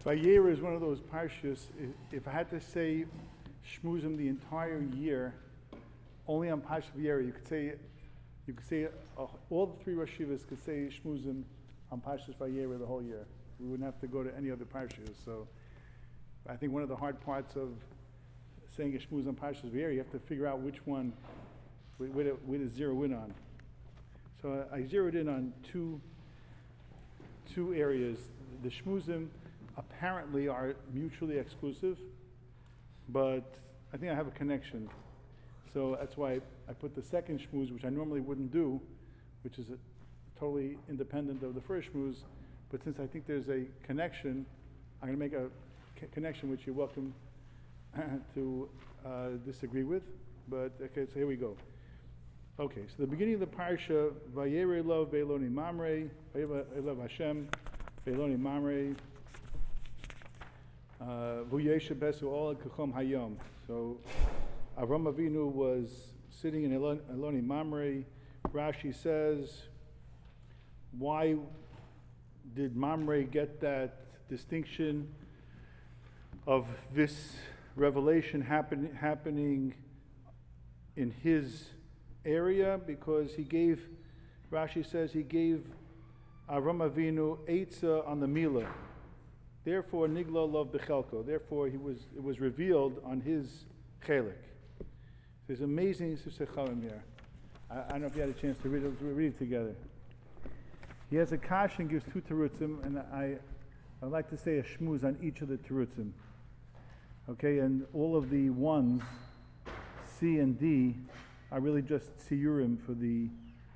Vayera is one of those parshas. If I had to say shmuzim the entire year, only on Parshat Vayera, you could say all the three Rosh Hashivas could say shmuzim on Parshat Vayera the whole year. We wouldn't have to go to any other parshas. So I think one of the hard parts of saying a shmuz on Parshat Vayera, you have to figure out which one where to zero in on. So I zeroed in on two areas. The shmuzim apparently are mutually exclusive, but I think I have a connection. So that's why I put the second shmuz, which I normally wouldn't do, which is totally independent of the first shmuz. But since I think there's a connection, I'm going to make a connection which you're welcome to disagree with. But okay, so here we go. Okay, so the beginning of the parsha, Vayere Lov Be'eloni Mamre, Vayere Lov Hashem Be'eloni Mamre, V'yeshe Besu Ol Kachom Hayom. So Avram Avinu was sitting in Eloni Mamre. Rashi says, why did Mamre get that distinction of this revelation happening in his area? Because Rashi says he gave Avram Avinu Eitzah on the Milah. Therefore, Nigla Lov Bechelko. Therefore, it was revealed on his chelik. There's amazing Sifsei here. I don't know if you had a chance to read it together. He has a kash and gives two terutzim, and I'd like to say a shmuz on each of the terutzim. Okay, and all of the ones, C and D, are really just siyurim for the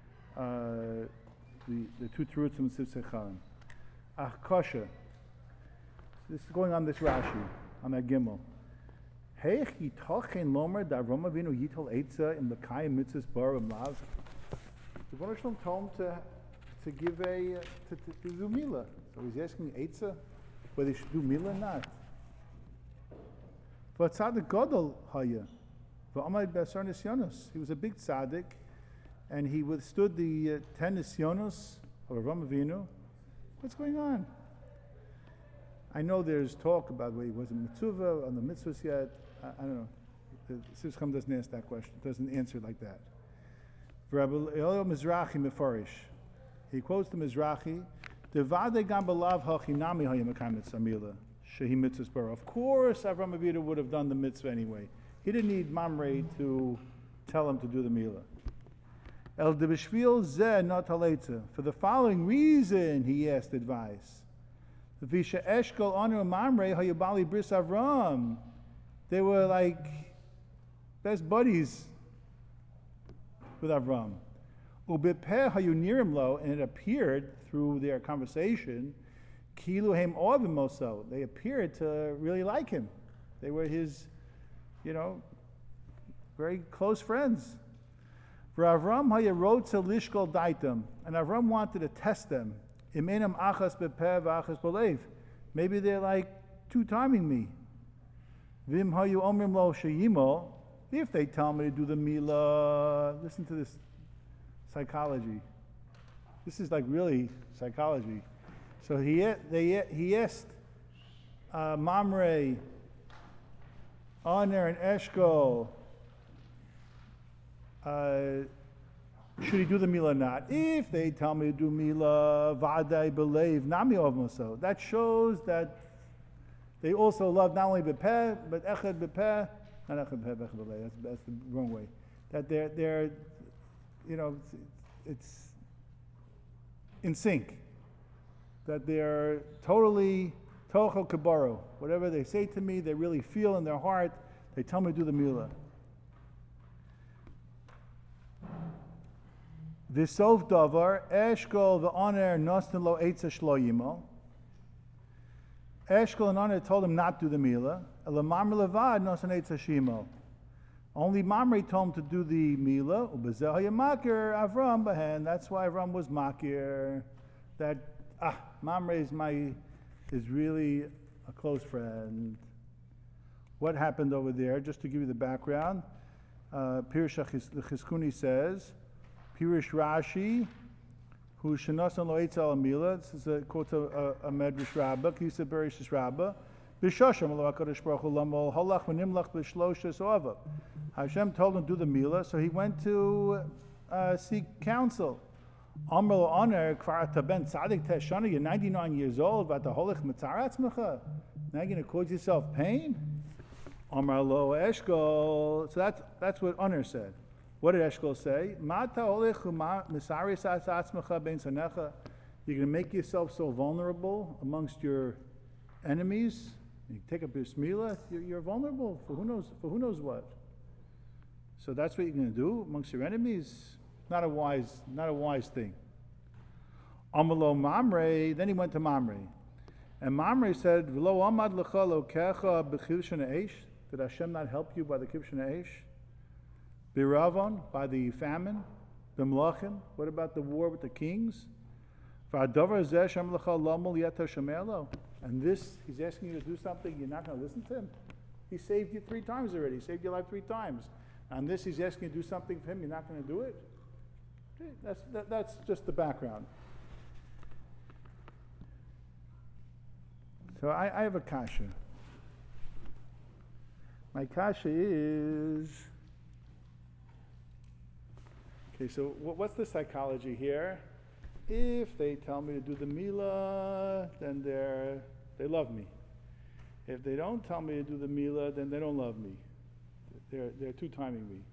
two terutzim Sifsei Chaim. Kosha. This is going on this Rashi, on that Gimel. Heich yitochen lomer da Avram Avinu yitol eitzah in l'kayim mitzvahs bar lav. The Rebbeinu Shalom told him to give to do milah. So he's asking eitzah whether he should do milah or not. But tzaddik gadol haya, v'amad b'asar nisyonos. He was a big tzaddik, and he withstood the 10 nisyonos of Avram Avinu. What's going on? I know there's talk about where he wasn't mitzvah on the mitzvahs yet. I don't know. The Sifsei doesn't ask that question. Doesn't answer it like that. Rabbi Elio Mizrahi Mefarish. He quotes the Mizrahi. Devade gam belav hachinami hayim samila shehi mitzvahs bara. Of course, Avram Avinu would have done the mitzvah anyway. He didn't need Mamre to tell him to do the milah. El debishvil zeh not haletza. For the following reason, he asked advice. Visha Eshkol Anu Mamre Hayabali Bris Avram. They were like best buddies with Avram. Ubipeh Hayunirim Lo, and it appeared through their conversation, Kilu Hem Orvim Moso. They appeared to really like him. They were his, very close friends. For Avram Hayarotza Lishkol Daitam, and Avram wanted to test them. Maybe they're like two-timing me. If they tell me to do the milah, listen to this psychology. This is like really psychology. So he asked Mamre, Aner, and Eshkol, should he do the milah or not? If they tell me to do milah, v'adai believe nami ovmoso. That shows that they also love not only bepeh, but echad bepeh, not echad bepeh, echad belev. That's the wrong way. That they're it's in sync. That they're totally tocho kabaro. Whatever they say to me, they really feel in their heart. They tell me to do the milah. V'sof davar Eshkol v'Aner nostin lo eitzah shlo yimo. Eshkol and Aner told him not to do the milah. Ela Mamre levad nostin eitzah shimo. Only Mamre told him to do the milah. Ubezeh hayamakir Avram behen. That's why Avram was makir. That Mamre is really a close friend. What happened over there? Just to give you the background, Pirush Chizkuni says. Pirish Rashi, who shenasan lo eitzel amila. This is a quote of a Medrash Rabbah, Kisa Bereshis Rabbah. B'shosham lo HaKadosh Baruch Hu lamol halach v'nimlach b'shloshas ovav. Hashem told him to do the milah, so he went to seek counsel. Amr lo Oner kvar taben tzadik teshana. You're 99 years old. V'ata holich mitzaratzmecha. Now you're going to cause yourself pain. Amar lo Eshkol. So that's what Oner said. What did Eshkol say? Mata holich misaris atzmecha ben sanecha. You're going to make yourself so vulnerable amongst your enemies. You take a bris milah, you're vulnerable for who knows what. So that's what you're going to do amongst your enemies. Not a wise thing. Amalo Mamre. Then he went to Mamre, and Mamre said, "V'lo amad lecha lokecha b'chivshin eish." Did Hashem not help you by the kivshin eish? Biravon, by the famine. B'mlachim. What about the war with the kings? V'adavar zeh shem lecha lamol yeta shemelo. And this, he's asking you to do something, you're not going to listen to him. He saved you 3 times already. He saved your life 3 times. And this, he's asking you to do something for him, you're not going to do it? Okay, that's just the background. So I have a kasha. My kasha is... Okay, so what's the psychology here? If they tell me to do the milah, then they love me. If they don't tell me to do the milah, then they don't love me. They're two-timing me.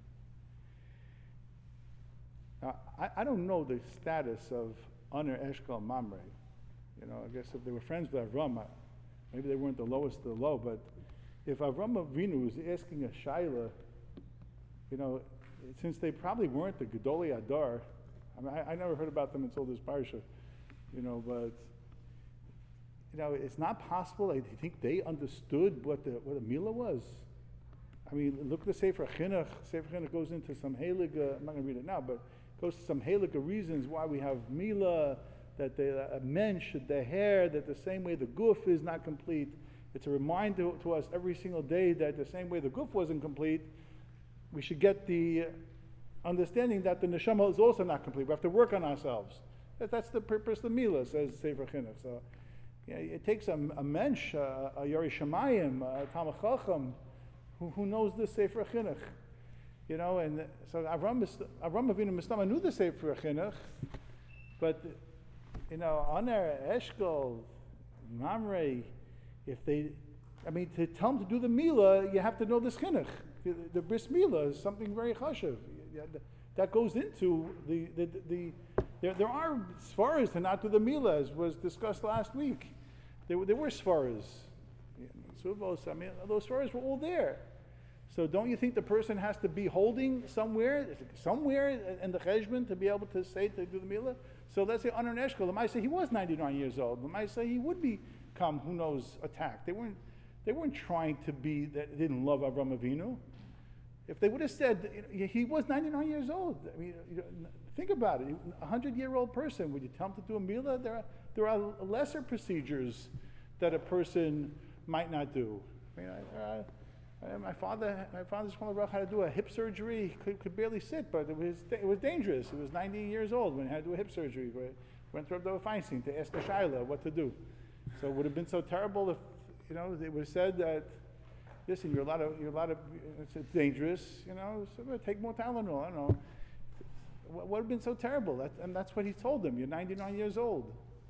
Now, I don't know the status of Oner, Eshkol, Mamre. You know, I guess if they were friends with Avram, maybe they weren't the lowest of the low, but if Avram Avinu is asking a shaila, you know, since they probably weren't the Gedolei Adar, I mean, I never heard about them until this parsha, you know, but, you know, it's not possible. I think they understood what a milah was. I mean, look at the Sefer Chinuch. Sefer Chinuch goes into some heilige, I'm not going to read it now, but goes to some heilige reasons why we have milah, that a men should the hair, that the same way the guf is not complete. It's a reminder to us every single day that the same way the guf wasn't complete, we should get the understanding that the neshama is also not complete. We have to work on ourselves. That's the purpose of the milah, says Sefer Chinuch. So, yeah, it takes a mensch, a Yari Shamayim, a Talmid Chacham, who knows the Sefer Chinuch. You know, and so Avram Avinu Mistama knew the Sefer Chinuch, but, you know, Oner, Eshkol, Mamre, to tell them to do the milah, you have to know this chinuch. The bris milah is something very chashuv. That goes into there are svaras to not do the milah, as was discussed last week. There were svaras. I mean, those svaras were all there. So don't you think the person has to be holding somewhere in the cheshbon to be able to say to do the milah? So let's say Oner Eshkol, they might say he was 99 years old. They might say he would become, who knows, attacked. They weren't trying to be, that they didn't love Avram Avinu. If they would have said, he was 99 years old. I mean, think about it. A 100-year-old person, would you tell him to do a milah? There are lesser procedures that a person might not do. I mean, my father's had to do a hip surgery. He could barely sit, but it was dangerous. He was 90 years old when he had to do a hip surgery. Went to Rabbi Feinstein to ask a shaila what to do. So it would have been so terrible if, you know, it was said that, listen, you're a lot of, it's dangerous, you know, so take more Tylenol, I don't know. What would have been so terrible? And that's what he told them. You're 99 years old.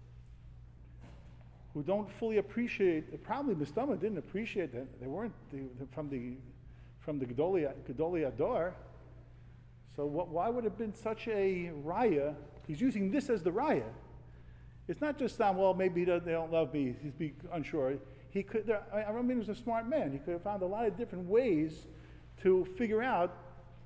Who don't fully appreciate, probably Mistama didn't appreciate that. They weren't from the Gedolei Adar. So why would it have been such a raya? He's using this as the raya. It's not just, well, maybe they don't love me, he's being unsure. I remember he was a smart man. He could have found a lot of different ways to figure out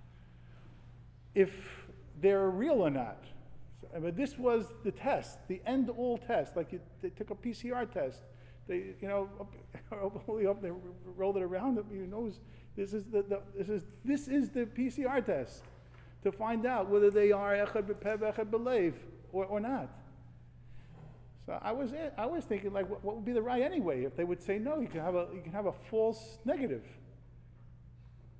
if they're real or not. But this was the test, the end-all test. Like they took a PCR test. They, you know, they rolled it around. Your nose. This is the PCR test to find out whether they are echad b'pev, echad b'leiv, or not. So I was thinking, like, what would be the right anyway? If they would say no, you can have a false negative,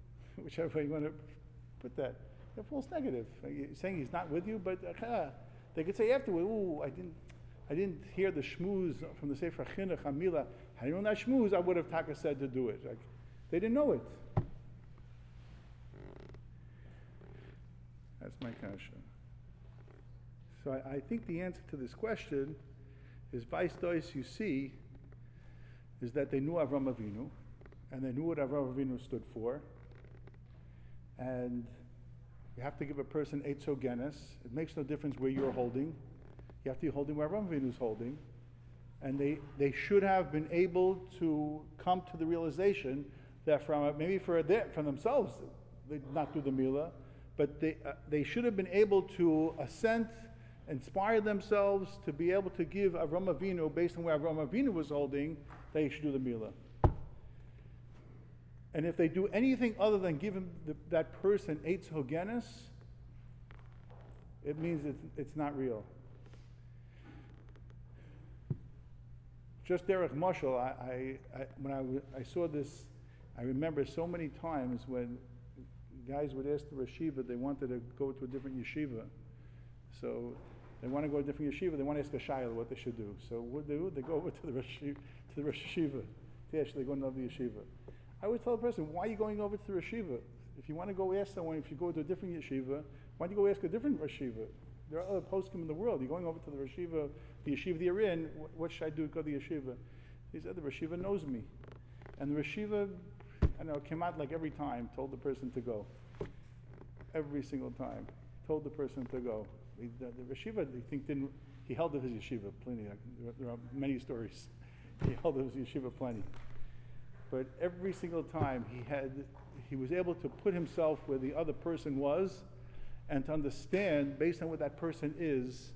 whichever way you want to put that. A false negative. You're saying he's not with you, but They could say afterward, "Ooh, I didn't hear the shmooze from the Sefer Chinuch Hamila. Had I known that shmooze, I would have taka said to do it." Like, they didn't know it. That's my kasha. So I think the answer to this question is, vice dois you see, is that they knew Avram Avinu, and they knew what Avram Avinu stood for, and you have to give a person eitzogenes. It makes no difference where you're holding. You have to be holding where Avram Avinu is holding, and they should have been able to come to the realization that maybe for themselves they did not do the milah, but they should have been able to assent, inspire themselves to be able to give Avram Avinu, based on where Avram Avinu was holding, they should do the milah. And if they do anything other than give that person eitz hogenes, it means it's not real. Just derech mashal, when I saw this, I remember so many times when guys would ask the yeshiva, they wanted to go to a different yeshiva. So they want to go to a different yeshiva, they want to ask a shayla what they should do. So what they do, they go over to the Rosh Yeshiva to actually go to another yeshiva. I would tell the person, why are you going over to the yeshiva? If you want to go ask someone, if you go to a different yeshiva, why don't you go ask a different yeshiva? There are other poskim in the world. You're going over to the yeshiva that you're in, what should I do to go to the yeshiva? He said, the yeshiva knows me. And the yeshiva, I know, came out like every time, told the person to go. Every single time. Told the person to go. The yeshiva, he held of his yeshiva plenty. There are many stories. He held of his yeshiva plenty. But every single time he was able to put himself where the other person was and to understand, based on what that person is,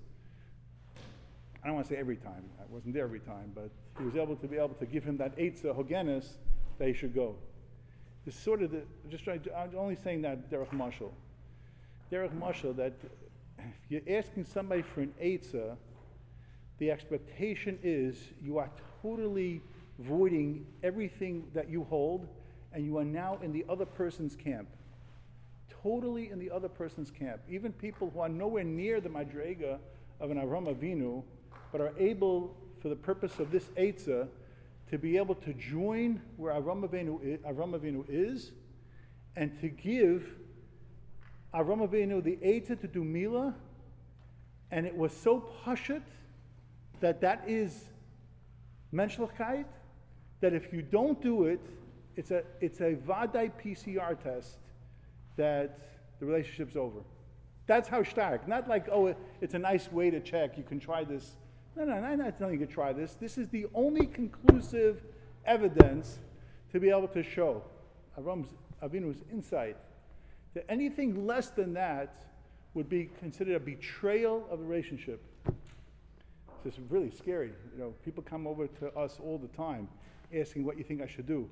I don't want to say every time, I wasn't there every time, but he was able to give him that eitzah hogenes that he should go. It's sort of I'm only saying that derech mashal. Derech mashal, that if you're asking somebody for an eitzah, the expectation is you are totally voiding everything that you hold, and you are now in the other person's camp. Totally in the other person's camp. Even people who are nowhere near the madrega of an Avram Avinu, but are able, for the purpose of this eitzah, to be able to join where Avram Avinu is, and to give Avram Avinu the eitzah to do milah, and it was so pashut that is menschlichkeit, that if you don't do it, it's a vadai PCR test that the relationship's over. That's how stark. Not like, oh, it's a nice way to check, you can try this. No, I'm not telling you to try this. This is the only conclusive evidence to be able to show Avram Avinu's insight. That anything less than that would be considered a betrayal of the relationship. It's just really scary. People come over to us all the time asking what you think I should do.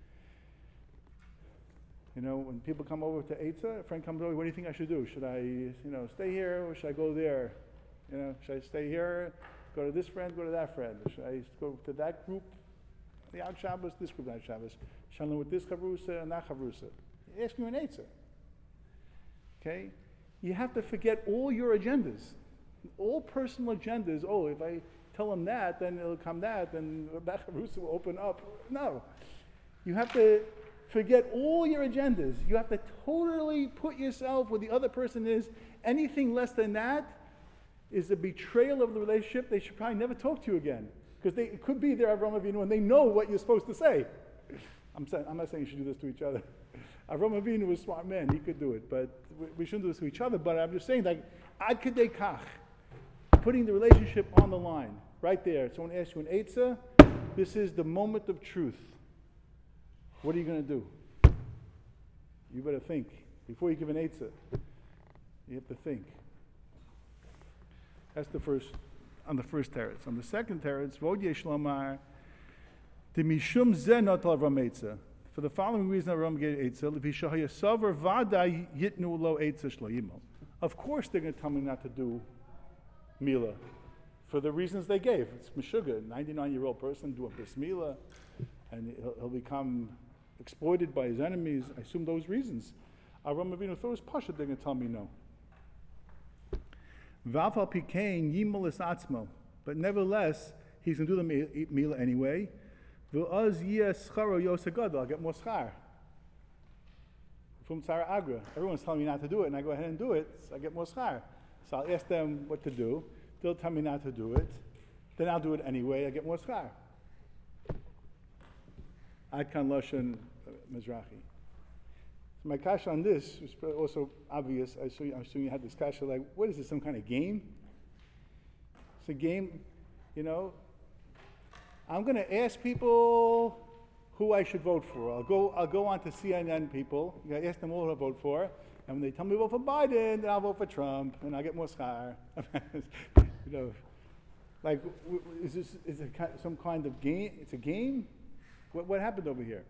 When people come over to Eitzah, a friend comes over, what do you think I should do? Should I, stay here or should I go there? Should I stay here, go to this friend, go to that friend? Should I go to that group, the out Shabbos, this group, that Shabbos? Should I learn with this chavrusa and that chavrusa? You're asking an Eitzah. Okay? You have to forget all your agendas. All personal agendas. Oh, if I tell them that, then it'll come that, then that chavrusa will open up. No. You have to forget all your agendas. You have to totally put yourself where the other person is. Anything less than that is a betrayal of the relationship. They should probably never talk to you again. Because it could be there Avram Avinu and they know what you're supposed to say. I'm not saying you should do this to each other. Avram Avinu was a smart man. He could do it. But we shouldn't do this to each other. But I'm just saying, like, ad kedei kach, putting the relationship on the line. Right there. Someone asks you an eitzah. This is the moment of truth. What are you going to do? You better think. Before you give an eitzah, you have to think. That's on the first teretz. On the second teretz, Vod yesh lomar, demishum zeh notal Avram eitzah. For the following reason, Avram gave eitzah, l'visha hayasavar vada yitnu lo eitzah shlo yimo. Of course they're going to tell me not to do milah. For the reasons they gave. It's meshuggah, 99-year-old person, do a bris milah, and he'll become exploited by his enemies. I assume those reasons. Avram Avinu thought it was pasha, they're going to tell me no. V'afal pikein yimol es atzmo. But nevertheless, he's going to do the Mila anyway. V'oz yeh scharo yoseh gadol. I'll get more schar. From Tzara Agra. Everyone's telling me not to do it, and I go ahead and do it, so I get more schar. So I'll ask them what to do. They'll tell me not to do it. Then I'll do it anyway. I get more schar. Ad kan lashon Mizrahi. So my kasha on this was also obvious. I'm assuming you had this kasha like, what is this, some kind of game? It's a game, you know. I'm going to ask people who I should vote for. I'll go on to CNN people. I ask them all who to vote for. And when they tell me to vote for Biden, then I'll vote for Trump, and I'll get more schar. You know, like, is it some kind of game? It's a game? What happened over here?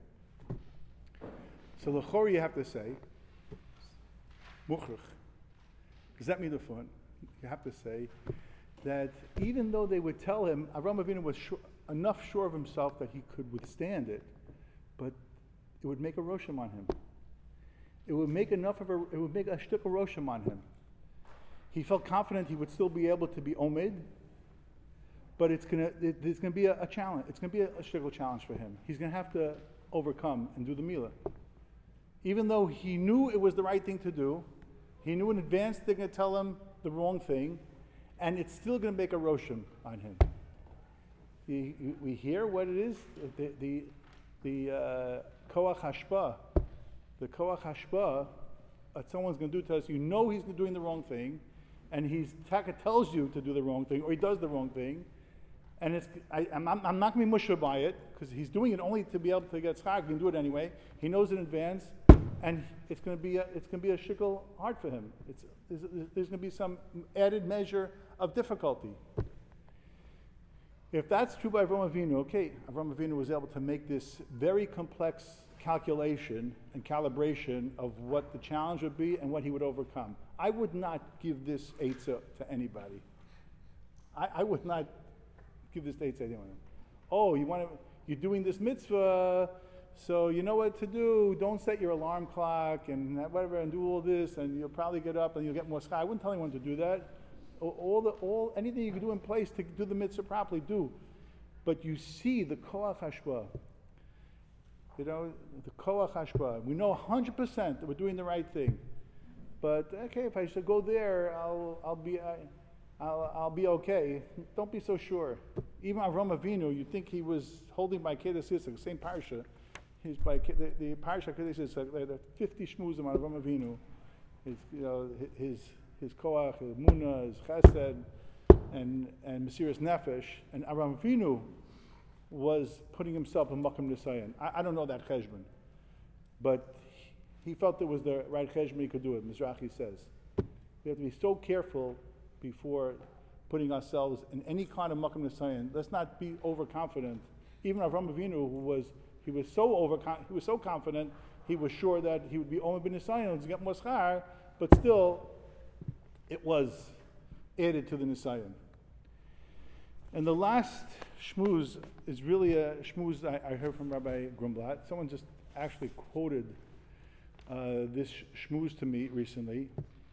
So l'chor you have to say, mukhrich. Does that mean the fun? You have to say that even though they would tell him, Avraham Avinu was enough sure of himself that he could withstand it, but it would make a rosham on him. It would make a shtick of rosham on him. He felt confident he would still be able to be omed, but there's going to be a challenge. It's going to be a shtickle challenge for him. He's going to have to overcome and do the milah. Even though he knew it was the right thing to do, he knew in advance they're going to tell him the wrong thing, and it's still going to make a rosham on him. We hear what it is, the koach hashpa. The koach hashpa that someone's going to do to us, you know he's doing the wrong thing, and Taka tells you to do the wrong thing, or he does the wrong thing, and I'm not going to be mushah by it, because he's doing it only to be able to get schar. He can do it anyway. He knows in advance, and it's going to be a shikol hard for him. There's going to be some added measure of difficulty. If that's true by Avraham Avinu, okay, Avraham Avinu was able to make this very complex calculation and calibration of what the challenge would be and what he would overcome. I would not give this eitzah to anybody. I would not give this eitzah to anyone. Oh, you're doing this mitzvah, so you know what to do. Don't set your alarm clock and whatever, and do all this, and you'll probably get up and you'll get more schar. I wouldn't tell anyone to do that. Anything you can do in place to do the mitzvah properly, do. But you see the koach hashpa. You know, the koach hashpa. We know 100% that we're doing the right thing. But okay, if I should go there, I'll be okay. Don't be so sure. Even Avraham Avinu, you think he was holding by Kedah Sisak, same parsha. He's by the parsha Kedah Sisak, the 50 shmuzim on Avraham Avinu. His koach, his munah, his chesed, and Mesiras Nefesh, and Avraham Avinu was putting himself in Makom Nisayan. I don't know that cheshbon, but he felt it was the right cheshbon he could do it. Mizrahi says we have to be so careful before putting ourselves in any kind of Makom Nisayan. Let's not be overconfident. Even Avraham Avinu, he was so confident, he was sure that he would be Omer ben Nisayan to get more schar, but still, it was added to the Nisayan. And the last shmuz is really a shmuz I heard from Rabbi Grumblat. Someone just actually quoted this shmuz to me recently.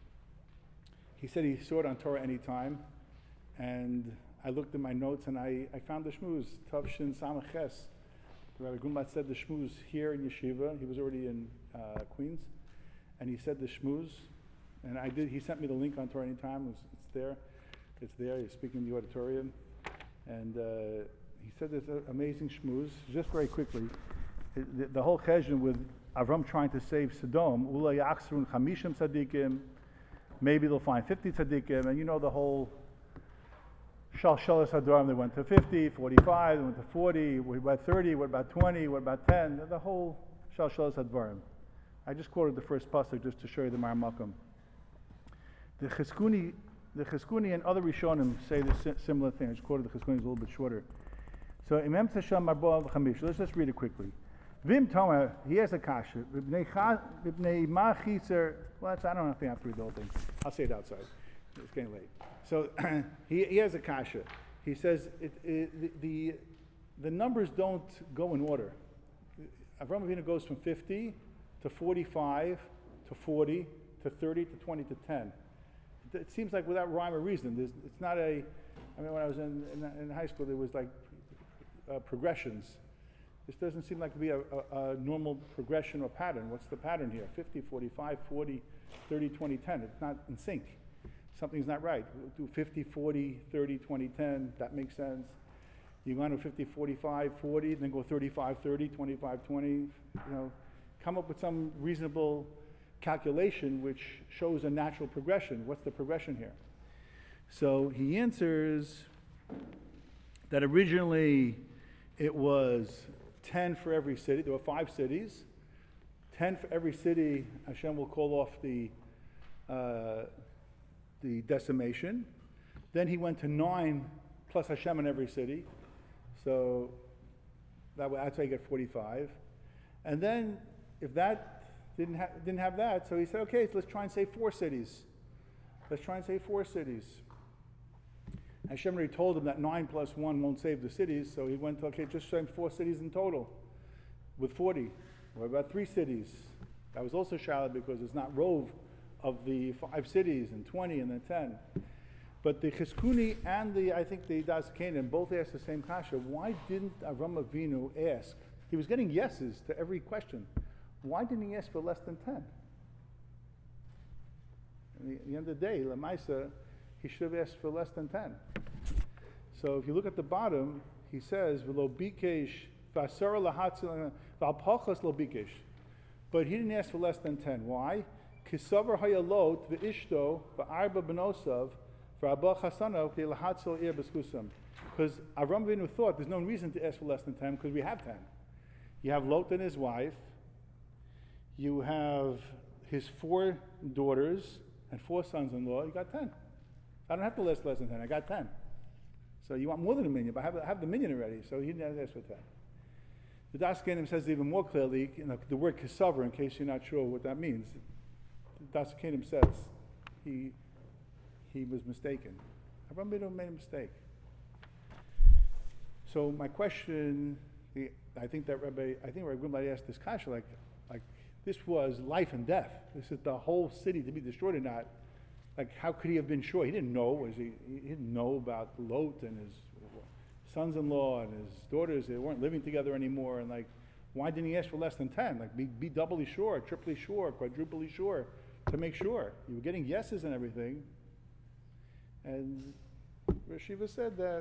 He said he saw it on Torah Anytime, and I looked in my notes and I found the shmuz, Tav Shin Samach Ches. Rabbi Grumblat said the shmuz here in Yeshiva. He was already in Queens, and he said the shmuz. And he sent me the link on Torah Anytime. It's there. He's speaking in the auditorium. And he said there's an amazing shmuz. Just very quickly, the whole cheshbon with Avram trying to save Sodom, Ula Yachsrun Chamishim Tzadikim, maybe they'll find 50 Tzadikim, and you know the whole Shalshalas Hadoram, they went to 50, 45, they went to 40, what about 30, what about 20, what about 10, the whole Shalshalas Hadoram. I just quoted the first pasuk just to show you the Maramakum. The Chizkuni and other Rishonim say this similar thing. I just quoted the Chizkuni, it's a little bit shorter. So Imam Tasham Marbo Chamish. Let's just read it quickly. Vim Tomer, he has a kasha. V'bnei ma chiser. Well, I don't think I have to read the whole thing. I'll say it outside. It's getting late. So he has a kasha. He says the numbers don't go in order. Avraham Avinu goes from 50 to 45 to 40 to 30 to 20 to 10. it seems like without rhyme or reason. It's not a, I mean, when I was in high school, there was like progressions. This doesn't seem like to be a normal progression or pattern. What's the pattern here? 50, 45, 40, 30, 20, 10. It's not in sync. Something's not right. We'll do 50, 40, 30, 20, 10. That makes sense. You go on to 50, 45, 40, then go 35, 30, 25, 20. You know, come up with some reasonable calculation which shows a natural progression. What's the progression here? So he answers that originally it was 10 for every city. There were 5 cities. 10 for every city. Hashem will call off the decimation. Then he went to 9 plus Hashem in every city. So that's how you get 45. And then if that didn't have that, so he said, okay, so let's try and say 4 cities. Let's try and say 4 cities. Hashem already told him that 9 plus 1 won't save the cities, so he went to, okay, just say 4 cities in total with 40. What about 3 cities? That was also shallow because it's not rove of the 5 cities and 20 and then 10. But the Chizkuni and I think the Das Canaan both asked the same kasha. Why didn't Avram Avinu ask? He was getting yeses to every question. Why didn't he ask for less than 10? At the end of the day, Lamaisa, he should have asked for less than 10. So if you look at the bottom, he says, "V'lo bikesh v'asara lahatzil v'alpachas lo bikesh," but he didn't ask for less than 10. Why? Kisavar hayalot v'ishto v'arba benosav v'abba chasanav lahatzil ir b'skusam. Because Avram Avinu thought there's no reason to ask for less than 10 because we have 10. You have Lot and his wife. You have his 4 daughters and 4 sons-in-law. You got 10. I don't have to list less than 10. I got 10. So you want more than a million, but I have the million already. So he didn't ask for 10. The Das Kainim says even more clearly, the word kisaver, in case you're not sure what that means. The Das Kainim says he was mistaken. Avram Avinu made a mistake. So my question, I think Rabbi Grimblad asked this kasha, like this was life and death. This is the whole city to be destroyed or not. Like, how could he have been sure? He didn't know. He didn't know about Lot and his sons-in-law and his daughters. They weren't living together anymore. And why didn't he ask for less than 10? Like, be doubly sure, triply sure, quadruply sure to make sure. You were getting yeses and everything. And Rashiva said that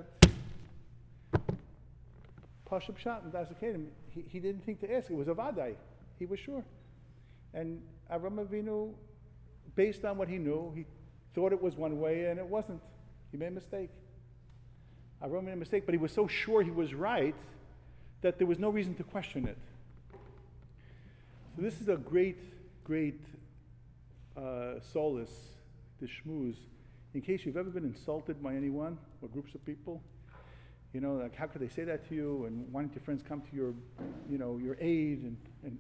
Pashup Pshat and Das Kainim, he didn't think to ask. It was a vadai. He was sure. And Avram Avinu, based on what he knew, he thought it was one way and it wasn't. He made a mistake. Avram made a mistake, but he was so sure he was right that there was no reason to question it. So this is a great solace, the shmooze, in case you've ever been insulted by anyone or groups of people. You know, like, how could they say that to you? And why don't your friends come to your aid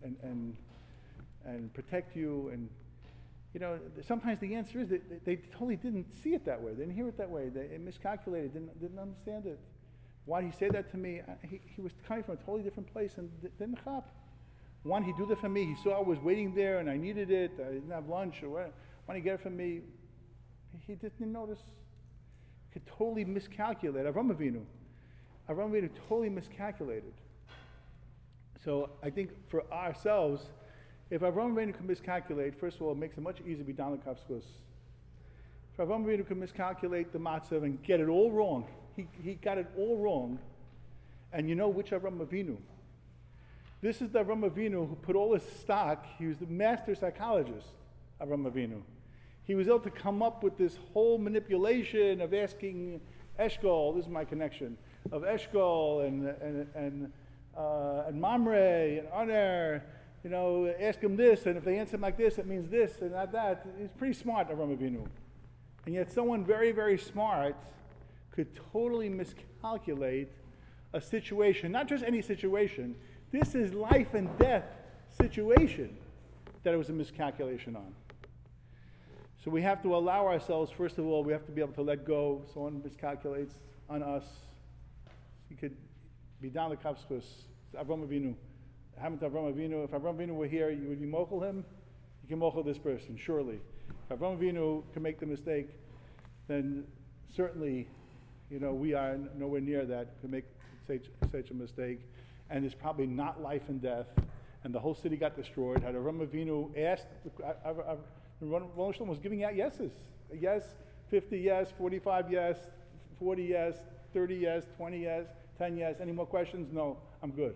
and protect you? And sometimes the answer is that they totally didn't see it that way. They didn't hear it that way. They miscalculated. Didn't understand it. Why did he say that to me? He was coming from a totally different place and didn't chap. Why did he do that for me? He saw I was waiting there and I needed it. I didn't have lunch or what. Why did he get it from me? He didn't notice. He could totally miscalculate. Avram Avinu totally miscalculated. So I think for ourselves, if Avram Avinu can miscalculate, first of all, it makes it much easier to be down the kafskus. If Avram Avinu can miscalculate the matzav and get it all wrong, he got it all wrong, and you know which Avram Avinu. This is the Avram Avinu who put all his stock. He was the master psychologist, Avram Avinu. He was able to come up with this whole manipulation of asking Eshkol, this is my connection, of Eshkol and Mamre and Aner, ask him this, and if they answer him like this, it means this and not that. He's pretty smart, Avram Avinu. And yet someone very, very smart could totally miscalculate a situation, not just any situation. This is life and death situation that it was a miscalculation on. So we have to allow ourselves, first of all, we have to be able to let go. Someone miscalculates on us. He could be down the kafschus. Avram Avinu. Happened to Avram Avinu. If Avram Avinu were here, you would be mochel him. You can mochel this person, surely. If Avraham Avinu can make the mistake, then certainly, we are nowhere near that to make such a mistake. And it's probably not life and death. And the whole city got destroyed. Had Avraham Avinu asked, the Rolling Stone was giving out yeses. Yes, 50 yes, 45 yes, 40 yes, 30 yes, 20 yes, 10 yes. Any more questions? No, I'm good.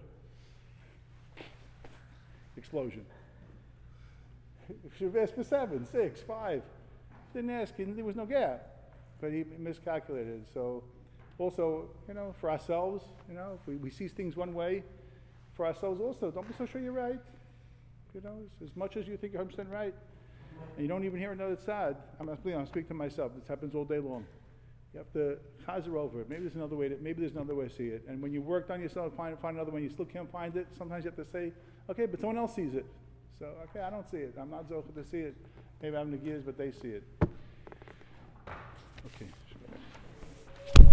Explosion. Should have asked for 7, 6, 5. Didn't ask, there was no gap. But he miscalculated. So also, for ourselves, if we see things one way, for ourselves also, don't be so sure you're right. As much as you think you're 100% right, and you don't even hear another tzad. I'm speaking to myself. This happens all day long. You have to chazer over it. Maybe there's another way to see it. And when you worked on yourself, find another one, you still can't find it. Sometimes you have to say, okay, but someone else sees it. So, okay, I don't see it. I'm not zocheh to see it. Maybe I'm the gears, but they see it. Okay.